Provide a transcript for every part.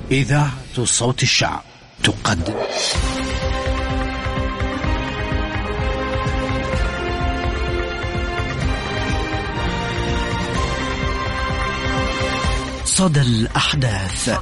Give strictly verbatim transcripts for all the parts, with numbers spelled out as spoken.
إذاعة صوت الشعب تقدم صدى الأحداث.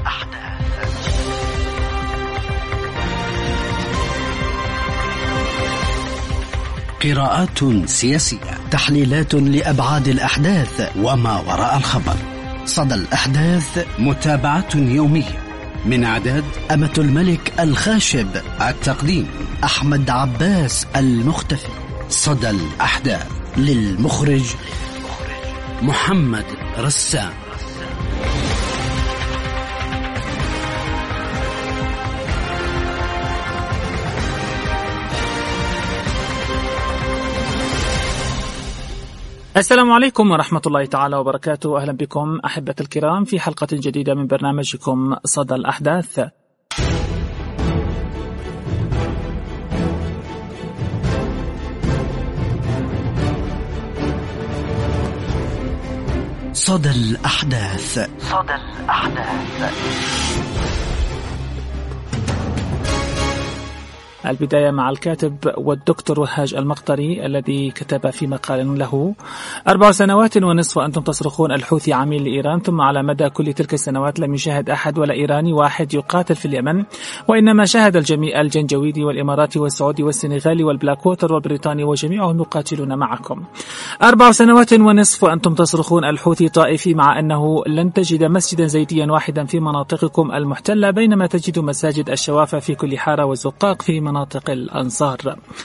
قراءات سياسية، تحليلات لأبعاد الأحداث وما وراء الخبر. صدى الأحداث، متابعة يومية من إعداد أمة الملك الخاشب، التقديم أحمد عباس المختفي. صدى الأحداث للمخرج محمد رسام. السلام عليكم ورحمة الله تعالى وبركاته. أهلا بكم أحبة الكرام في حلقة جديدة من برنامجكم صدى الأحداث. صدى الأحداث. صدى الأحداث. البداية مع الكاتب والدكتور وهاج المقطري الذي كتب في مقال له: أربع سنوات ونصف وأنتم تصرخون الحوثي عميل لإيران، ثم على مدى كل تلك السنوات لم يشاهد أحد ولا إيراني واحد يقاتل في اليمن، وإنما شاهد الجميع، الجنجويدي والإماراتي والسعودي والسنغالي والبلاكوتر والبريطاني وجميعهم يقاتلون معكم. أربع سنوات ونصف وأنتم تصرخون الحوثي طائفي، مع أنه لن تجد مسجدا زيديا واحدا في مناطقكم المحتلة، بينما تجد مساجد الشوافع في كل حارة والزقاق في مناطق الأنصار.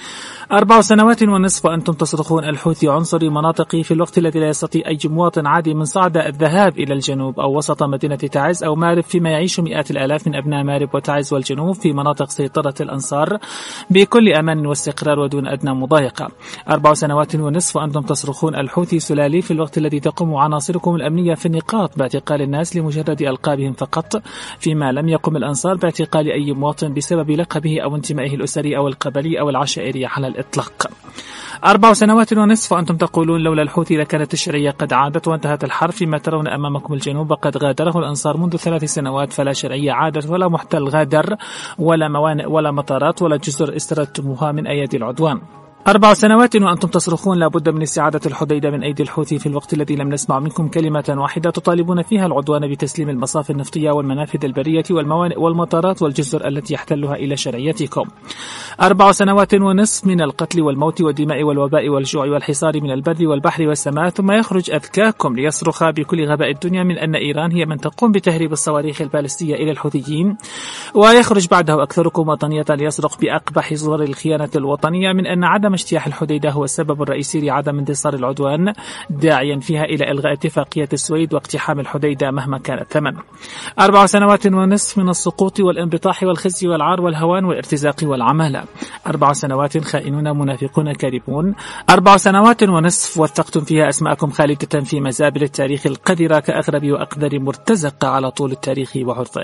أربع سنوات ونصف وأنتم تصرخون الحوثي عنصري مناطقي، في الوقت الذي لا يستطيع أي مواطن عادي من صعدة الذهاب إلى الجنوب أو وسط مدينة تعز أو مارب، فيما يعيش مئات الآلاف من أبناء مارب وتعز والجنوب في مناطق سيطرة الأنصار بكل أمان واستقرار ودون أدنى مضايقة. أربع سنوات ونصف وأنتم تصرخون الحوثي سلالي، في الوقت الذي تقوم عناصركم الأمنية في النقاط باعتقال الناس لمجرد ألقابهم فقط، فيما لم يقم الأنصار باعتقال أي مواطن بسبب لقبه أو انتمائه الأسري أو القبلي أو العشائري على الإطلاق. أربع سنوات ونصف وأنتم تقولون لولا الحوثي لكانت الشرعية قد عادت وانتهت الحرب، فيما ترون أمامكم الجنوب وقد غادره الأنصار منذ ثلاث سنوات، فلا شرعية عادت ولا محتل غادر ولا موانئ ولا مطارات ولا جزر استردتموها من أيدي العدوان. أربع سنوات وأنتم تصرخون لابد من استعادة الحديدة من أيدي الحوثي، في الوقت الذي لم نسمع منكم كلمة واحدة تطالبون فيها العدوان بتسليم المصافي النفطية والمنافذ البرية والموانئ والمطارات والجزر التي يحتلها إلى شرعيتكم. أربع سنوات ونصف من القتل والموت والدماء والوباء والجوع والحصار من البر والبحر والسماء، ثم يخرج أذكاكم ليصرخ بكل غباء الدنيا من أن إيران هي من تقوم بتهريب الصواريخ البالستية إلى الحوثيين، ويخرج بعده أكثركم وطنية ليصرخ بأقبح صور الخيانة الوطنية من أن عدم اجتياح الحديدة هو السبب الرئيسي لعدم انتصار العدوان، داعيا فيها إلى إلغاء اتفاقية السويد واقتحام الحديدة مهما كان الثمن. أربع سنوات ونصف من السقوط والانبطاح والخزي والعار والهوان والارتزاق والعمالة. أربع سنوات خائنون منافقون كاذبون. أربع سنوات ونصف وثقتم فيها أسماءكم خالدة في مزابل التاريخ القذرة كأغرب وأقدر مرتزق على طول التاريخ وعرضه.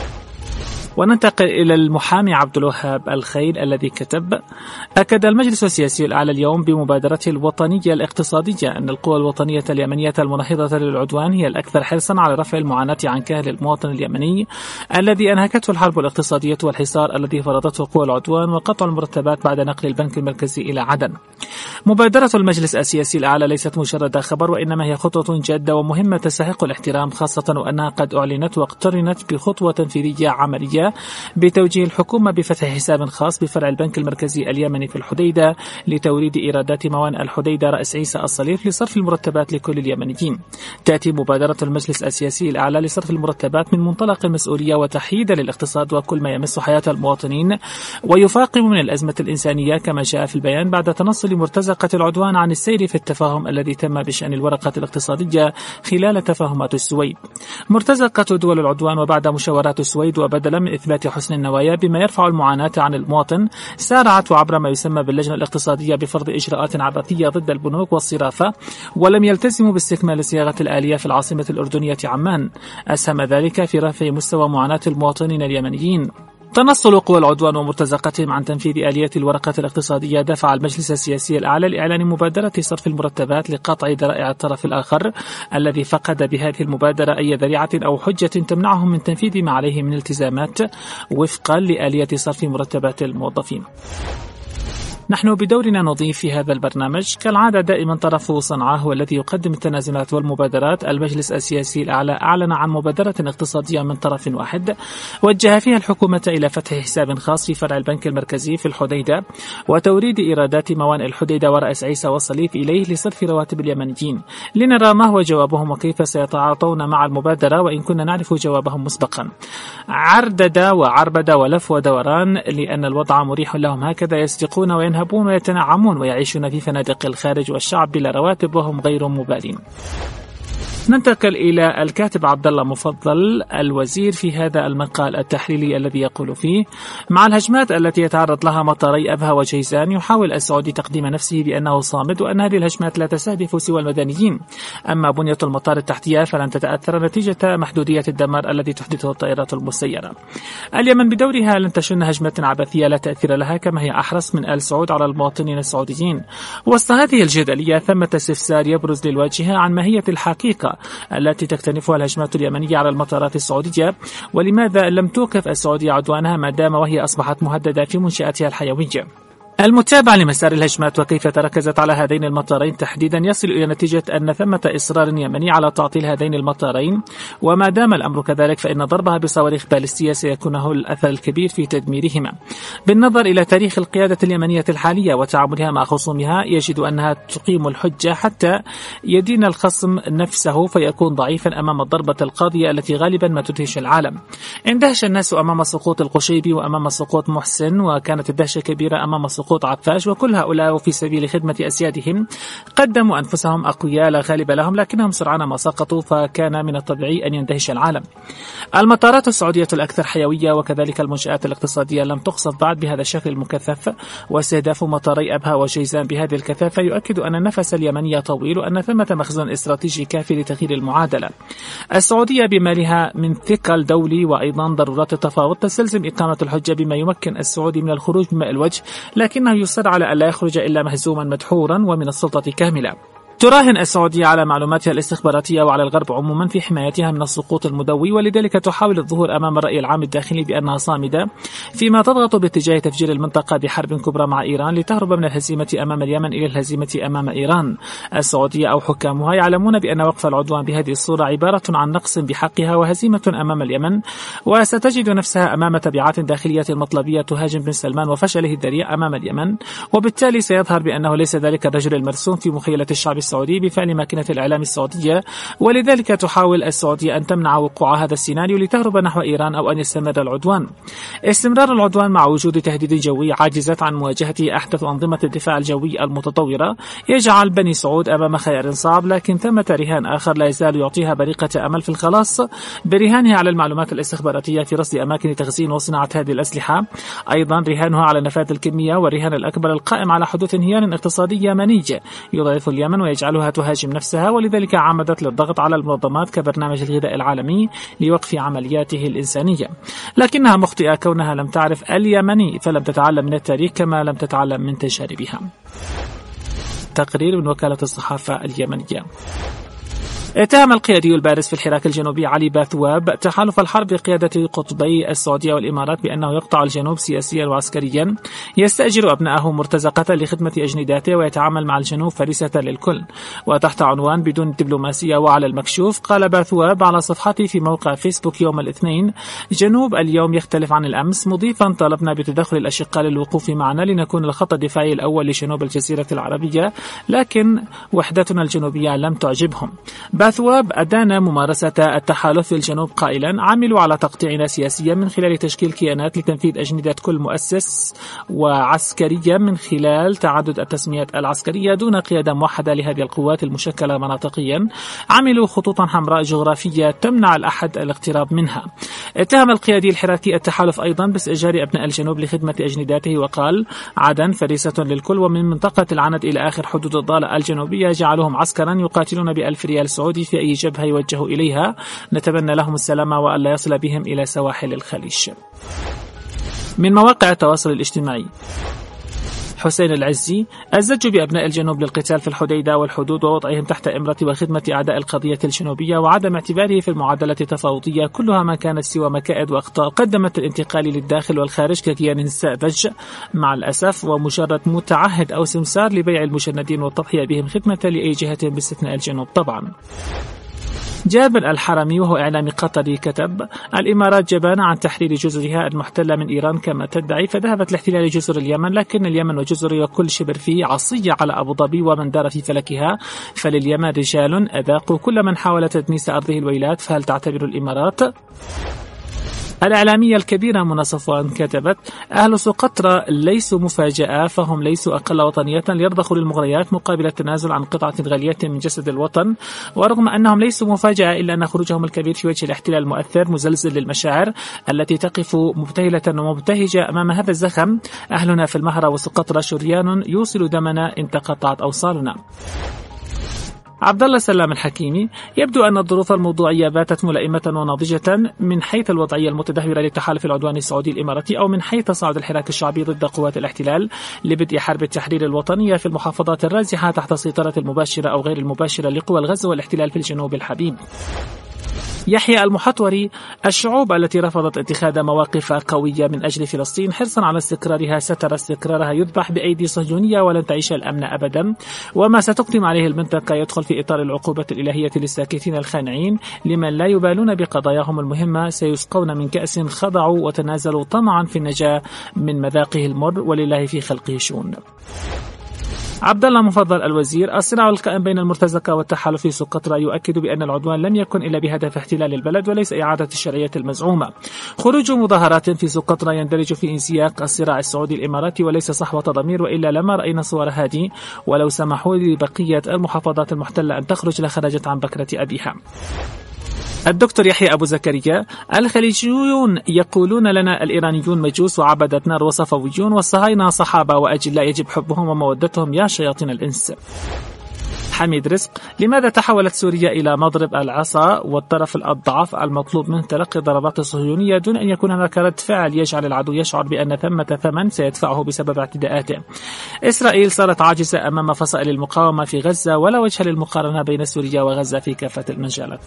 وننتقل إلى المحامي عبد الوهاب الخيل الذي كتب: أكد المجلس السياسي الأعلى اليوم بمبادرته الوطنية الاقتصادية أن القوى الوطنية اليمنية المناهضة للعدوان هي الأكثر حرصا على رفع المعاناة عن كاهل المواطن اليمني الذي أنهكته الحرب الاقتصادية والحصار الذي فرضته قوى العدوان وقطع المرتبات بعد نقل البنك المركزي إلى عدن. مبادرة المجلس السياسي الأعلى ليست مجرد خبر، وإنما هي خطوة جادة ومهمة تستحق الاحترام، خاصة وأنها قد أعلنت واقترنت بخطوة تنفيذية عملية بتوجيه الحكومة بفتح حساب خاص بفرع البنك المركزي اليمني في الحديدة لتوريد إيرادات موانئ الحديدة رأس عيسى الصليف لصرف المرتبات لكل اليمنيين. تأتي مبادرة المجلس السياسي الأعلى لصرف المرتبات من منطلق المسؤولية وتحييدا للاقتصاد وكل ما يمس حياة المواطنين، ويفاقم من الأزمة الإنسانية كما جاء في البيان بعد تنصل مرتزقة العدوان عن السير في التفاهم الذي تم بشأن الورقة الاقتصادية خلال تفاهمات السويد. مرتزقة دول العدوان وبعد مشاورات السويد وبدلا من إثبات حسن النوايا بما يرفع المعاناة عن المواطن، سارعت وعبر ما يسمى باللجنة الاقتصادية بفرض إجراءات عبثية ضد البنوك والصرافة، ولم يلتزموا باستكمال صياغة الآلية في العاصمة الأردنية عمان، أسهم ذلك في رفع مستوى معاناة المواطنين اليمنيين. تنصل قوى العدوان ومرتزقتهم عن تنفيذ آليات الورقة الاقتصادية دفع المجلس السياسي الأعلى لإعلان مبادرة صرف المرتبات لقطع ذرائع الطرف الآخر الذي فقد بهذه المبادرة أي ذريعة أو حجة تمنعه من تنفيذ ما عليه من التزامات وفقا لآلية صرف مرتبات الموظفين. نحن بدورنا نضيف في هذا البرنامج كالعادة دائما طرف صنعاء هو الذي يقدم التنازلات والمبادرات. المجلس السياسي الأعلى أعلن عن مبادرة اقتصادية من طرف واحد وجه فيها الحكومة إلى فتح حساب خاص في فرع البنك المركزي في الحديدة وتوريد إيرادات موانئ الحديدة ورأس عيسى والصليب إليه لصرف رواتب اليمنيين. لنرى ما هو جوابهم وكيف سيتعاطون مع المبادرة وإن كنا نعرف جوابهم مسبقا. عردد وعربد ولف ودوران لأن الوضع مريح لهم، هكذا يسرقون وينهبون ويتنعمون ويعيشون في فنادق الخارج والشعب بلا رواتب وهم غير مبالين. ننتقل إلى الكاتب عبد الله مفضل الوزير في هذا المقال التحليلي الذي يقول فيه: مع الهجمات التي يتعرض لها مطاري أبها وجيزان يحاول السعودي تقديم نفسه بأنه صامد وأن هذه الهجمات لا تستهدف سوى المدنيين، أما بنية المطار التحتية فلن تتأثر نتيجة محدودية الدمار الذي تحدثه الطائرات المسيرة. اليمن بدورها لن تشن هجمة عبثية لا تأثير لها كما هي أحرص من آل سعود على المواطنين السعوديين. وسط هذه الجدلية ثمة استفسار يبرز للواجهة عن ماهية الحقيقة التي تكتنفها الهجمات اليمنية على المطارات السعودية، ولماذا لم توقف السعودية عدوانها ما دام وهي أصبحت مهددة في منشآتها الحيوية. المتابع لمسار الهجمات وكيف تركزت على هذين المطارين تحديدا يصل إلى نتيجة أن ثمة إصرار يمني على تعطيل هذين المطارين، وما دام الأمر كذلك فإن ضربها بصواريخ باليستية سيكون هو الأثر الكبير في تدميرهما. بالنظر إلى تاريخ القيادة اليمنية الحالية وتعاملها مع خصومها يجد أنها تقيم الحجة حتى يدين الخصم نفسه فيكون ضعيفا أمام الضربة القاضية التي غالبا ما تدهش العالم. اندهش الناس أمام سقوط القشيبي وأمام سقوط محسن، وكانت الدهشة كبيرة أمام سقوط عفاش، وكل هؤلاء في سبيل خدمة أسيادهم قدموا أنفسهم أقوياء لا غالب لهم لكنهم سرعان ما سقطوا، فكان من الطبيعي أن يندهش العالم. المطارات السعودية الأكثر حيوية وكذلك المنشآت الاقتصادية لم تقصف بعد بهذا الشكل المكثف، واستهداف مطاري أبها وجيزان بهذه الكثافة يؤكد أن النفس اليمني طويل وأن ثمة مخزون استراتيجي كافي لتغيير المعادلة. السعودية بمالها من ثقل دولي وأيضا ضرورات التفاوض تستلزم إقامة الحجة بما يمكن السعودي من الخروج بماء الوجه، لكن يصر على ألا يخرج إلا مهزوما مدحورا ومن السلطة كاملة. تراهن السعودية على معلوماتها الاستخباراتية وعلى الغرب عموما في حمايتها من السقوط المدوي، ولذلك تحاول الظهور أمام الرأي العام الداخلي بأنها صامدة، فيما تضغط باتجاه تفجير المنطقة بحرب كبرى مع إيران لتهرب من الهزيمة أمام اليمن إلى الهزيمة أمام إيران. السعودية أو حكامها يعلمون بأن وقف العدوان بهذه الصورة عبارة عن نقص بحقها وهزيمة أمام اليمن، وستجد نفسها أمام تبعات داخلية مطلبية تهاجم بن سلمان وفشله الذريع أمام اليمن، وبالتالي سيظهر بأنه ليس ذلك الرجل المرسوم في مخيلة الشعب السعودي بفعل ماكينة الإعلام السعودية، ولذلك تحاول السعودية أن تمنع وقوع هذا السيناريو لتهرب نحو إيران أو أن يستمر العدوان. استمرار العدوان مع وجود تهديد جوي عاجزة عن مواجهته أحدث أنظمة الدفاع الجوي المتطورة يجعل بني سعود أمام خيار صعب، لكن ثمة رهان آخر لا يزال يعطيها بريقة أمل في الخلاص برهانها على المعلومات الاستخباراتية في رصد أماكن تخزين وصناعة هذه الأسلحة، أيضا رهانها على نفاذ الكمية، والرهان الأكبر القائم على حدوث انهيار اقتصادي يمني يضعف اليمن ويجعلها تهاجم نفسها، ولذلك عمدت للضغط على المنظمات كبرنامج الغذاء العالمي لوقف عملياته الإنسانية. لكنها مخطئة كونها لم تعرف اليمني فلم تتعلم من التاريخ كما لم تتعلم من تجاربها. تقرير من وكالة الصحافة اليمنية. اتهم القيادي البارز في الحراك الجنوبي علي باثواب تحالف الحرب بقيادة قطبي السعودية والإمارات بأنه يقطع الجنوب سياسيا وعسكريا، يستأجر أبنائه مرتزقة لخدمة أجنداته ويتعامل مع الجنوب فريسة للكل. وتحت عنوان بدون دبلوماسية وعلى المكشوف قال باثواب على صفحته في موقع فيسبوك يوم الاثنين: جنوب اليوم يختلف عن الأمس، مضيفا طلبنا بتدخل الأشقاء للوقوف معنا لنكون الخط الدفاعي الأول لجنوب الجزيرة العربية، لكن وحدتنا الجنوبية لم تعجبهم. باثواب أدان ممارسة التحالف في الجنوب قائلا: عملوا على تقطيعنا سياسيا من خلال تشكيل كيانات لتنفيذ أجندة كل مؤسس، وعسكريا من خلال تعدد التسميات العسكرية دون قيادة موحدة لهذه القوات المشكلة مناطقيا. عملوا خطوطا حمراء جغرافية تمنع الأحد الاقتراب منها. اتهم القيادي الحراكي التحالف أيضا باستئجار أبناء الجنوب لخدمة أجنداته، وقال: عدن فريسة للكل، ومن منطقة العند إلى آخر حدود الضالة الجنوبية جعلهم عسكرا يقاتلون بألف ريال سعودي في أي جبهة يوجهوا إليها. نتمنى لهم السلامة وألا يصل بهم إلى سواحل الخليج. من مواقع التواصل الاجتماعي: حسين العزي: الزج بأبناء الجنوب للقتال في الحديدة والحدود ووضعهم تحت إمرة وخدمة أعداء القضية الجنوبية وعدم اعتباره في المعادلة التفاوضية كلها ما كانت سوى مكائد وأخطاء قدمت الانتقال للداخل والخارج ككيان ساذج مع الأسف ومجرد متعهد أو سمسار لبيع المجندين والتضحية بهم خدمة لأي جهة باستثناء الجنوب طبعا. جابر الحرمي وهو إعلامي قطري كتب: الإمارات جبانة عن تحرير جزرها المحتلة من إيران كما تدعي، فذهبت لاحتلال جزر اليمن، لكن اليمن وجزرها وكل شبر فيه عصية على أبو ظبي ومن دار في فلكها، فلليمن رجال أذاقوا كل من حاول تدنيس أرضه الويلات، فهل تعتبر الإمارات؟ الإعلامية الكبيرة منى صفوان كتبت: أهل سقطرى ليسوا مفاجأة، فهم ليسوا أقل وطنية ليرضخوا للمغريات مقابل التنازل عن قطعة غالية من جسد الوطن، ورغم أنهم ليسوا مفاجأة إلا أن خروجهم الكبير في وجه الاحتلال المؤثر مزلزل للمشاعر التي تقف مبتهلة ومبتهجة أمام هذا الزخم. أهلنا في المهرة وسقطرى شريان يوصل دمنا إن تقطعت أوصالنا. عبد الله سلام الحكيمي: يبدو أن الظروف الموضوعية باتت ملائمة وناضجة من حيث الوضعية المتدهورة للتحالف العدواني السعودي الإماراتي أو من حيث تصاعد الحراك الشعبي ضد قوات الاحتلال لبدء حرب التحرير الوطنية في المحافظات الرازحة تحت السيطرة المباشرة أو غير المباشرة لقوى الغزو والاحتلال في الجنوب الحبيب. يحيى المحطوري: الشعوب التي رفضت اتخاذ مواقف قوية من أجل فلسطين حرصا على استقرارها سترى استقرارها يذبح بأيدي صهيونية ولن تعيش الأمن أبدا، وما ستقدم عليه المنطقة يدخل في إطار العقوبة الإلهية للساكتين الخانعين لمن لا يبالون بقضاياهم المهمة، سيسقون من كأس خضعوا وتنازلوا طمعا في النجاة من مذاقه المر، ولله في خلقه شؤون. عبد الله مفضل الوزير: الصراع القائم بين المرتزقة والتحالف في سقطرى يؤكد بأن العدوان لم يكن إلا بهدف احتلال البلد وليس إعادة الشرعية المزعومة. خروج مظاهرات في سقطرى يندرج في انسياق الصراع السعودي الإماراتي وليس صحوة ضمير، وإلا لما رأينا صور هذه، ولو سمحوا لبقية المحافظات المحتلة أن تخرج لخرجت عن بكرة أبيها. الدكتور يحيى أبو زكريا: الخليجيون يقولون لنا الإيرانيون مجوس وعبدة نار وصفويون، والصهاينة صحابة وأجلاء يجب حبهم ومودتهم يا شياطين الإنس. حميد رزق: لماذا تحولت سوريا إلى مضرب العصا والطرف الأضعف المطلوب منه تلقي ضربات الصهيونية دون أن يكون هناك رد فعل يجعل العدو يشعر بأن ثمة ثمن سيدفعه بسبب اعتداءاته؟ إسرائيل صارت عاجزة أمام فصائل المقاومة في غزة، ولا وجه للمقارنة بين سوريا وغزة في كافة المجالات.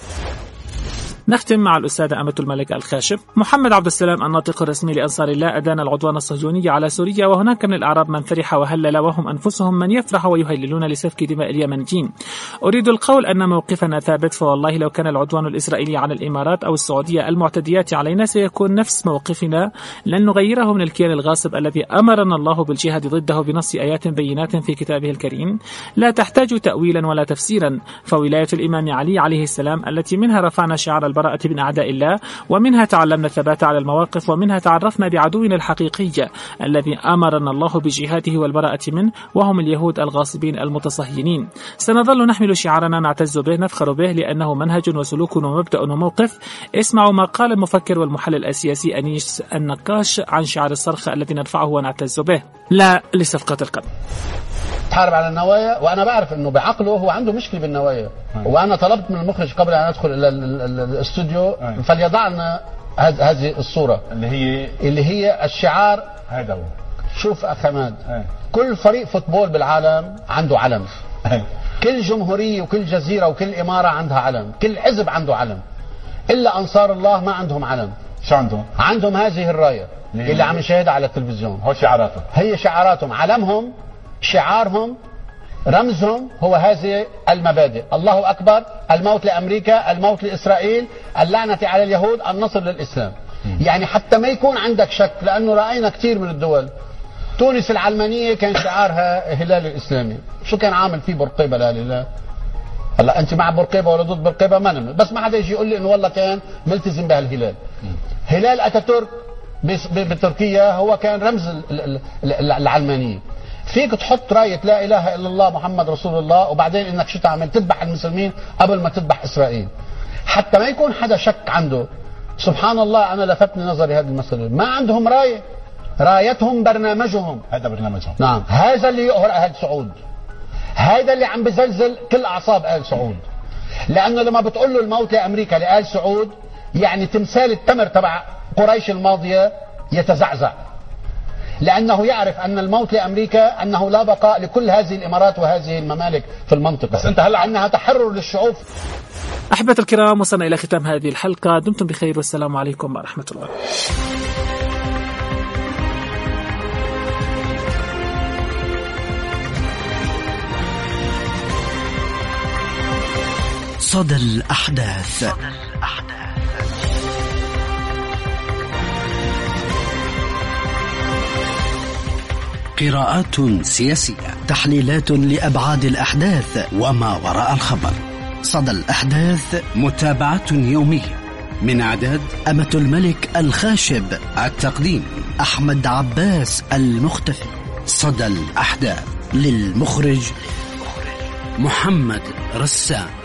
نختم مع الأستاذة أمة الملك الخاشب. محمد عبد السلام الناطق الرسمي لأنصار الله أدان العدوان الصهيوني على سوريا، وهناك من الأعراب من فرح وهلل وهم أنفسهم من يفرح ويهللون لسفك دماء اليمنيين. أريد القول أن موقفنا ثابت، فوالله لو كان العدوان الإسرائيلي على الإمارات أو السعودية المعتديات علينا سيكون نفس موقفنا، لن نغيره من الكيان الغاصب الذي أمرنا الله بالجهاد ضده بنص آيات بينات في كتابه الكريم لا تحتاج تأويلا ولا تفسيرا، فولاية الإمام علي عليه السلام التي منها رفعنا شعار البراءة من أعداء الله، ومنها تعلمنا الثبات على المواقف، ومنها تعرفنا بعدونا الحقيقي الذي أمرنا الله بجهاده والبراءة منه، وهم اليهود الغاصبين المتصهينين. سنظل نحمل شعارنا نعتز به نفخر به لأنه منهج وسلوك ومبدأ وموقف. اسمعوا ما قال المفكر والمحلل السياسي أنيس النقاش عن شعار الصرخة الذي نرفعه ونعتز به، لا لصفقة القلب. تحارب على النوايا، وانا بعرف انه بعقله هو عنده مشكله بالنوايا، وانا طلبت من المخرج قبل ان ادخل الى الاستوديو فليضع لنا هذه الصوره اللي هي اللي هي الشعار هذا. هو شوف اخ حماد، كل فريق فوتبول بالعالم عنده علم، كل جمهوريه وكل جزيره وكل اماره عندها علم، كل حزب عنده علم، الا انصار الله ما عندهم علم. شو عندهم؟ عندهم هذه الرايه اللي عم نشاهدها على التلفزيون. هو شعاراتهم، هي شعاراتهم، علمهم، شعارهم، رمزهم هو هذه المبادئ: الله أكبر، الموت لأمريكا، الموت لإسرائيل، اللعنة على اليهود، النصر للإسلام. يعني حتى ما يكون عندك شك، لأنه رأينا كثير من الدول. تونس العلمانية كان شعارها هلال الإسلامي، شو كان عامل فيه بورقيبة لهلال؟ هلا أنت مع بورقيبة ولا ضد بورقيبة ما نمت، بس ما حدا يجي يقول لي إنه والله كان ملتزم بهالهلال. هلال أتاتورك بتركيا هو كان رمز العلمانية. فيك تحط راية لا إله إلا الله محمد رسول الله، وبعدين إنك شو تعمل؟ تذبح المسلمين قبل ما تذبح إسرائيل، حتى ما يكون حدا شك عنده. سبحان الله، أنا لفتني نظري هذه المسألة، ما عندهم راية، رايتهم برنامجهم. هذا برنامجهم. نعم، هذا اللي يقهر أهل سعود، هذا اللي عم بزلزل كل أعصاب آل سعود. لأنه لما بتقول له الموت لأمريكا لآل سعود، يعني تمثال التمر تبع قريش الماضية يتزعزع، لأنه يعرف أن الموت لأمريكا أنه لا بقاء لكل هذه الإمارات وهذه الممالك في المنطقة، بس أنت هلا أنها تحرر للشعوب. أحبة الكرام، وصلنا إلى ختام هذه الحلقة. دمتم بخير والسلام عليكم ورحمة الله. صدى الأحداث. قراءات سياسية، تحليلات لأبعاد الأحداث وما وراء الخبر. صدى الأحداث متابعة يومية، من إعداد أمة الملك الخاشب، التقديم أحمد عباس المختفي. صدى الأحداث للمخرج محمد رسام.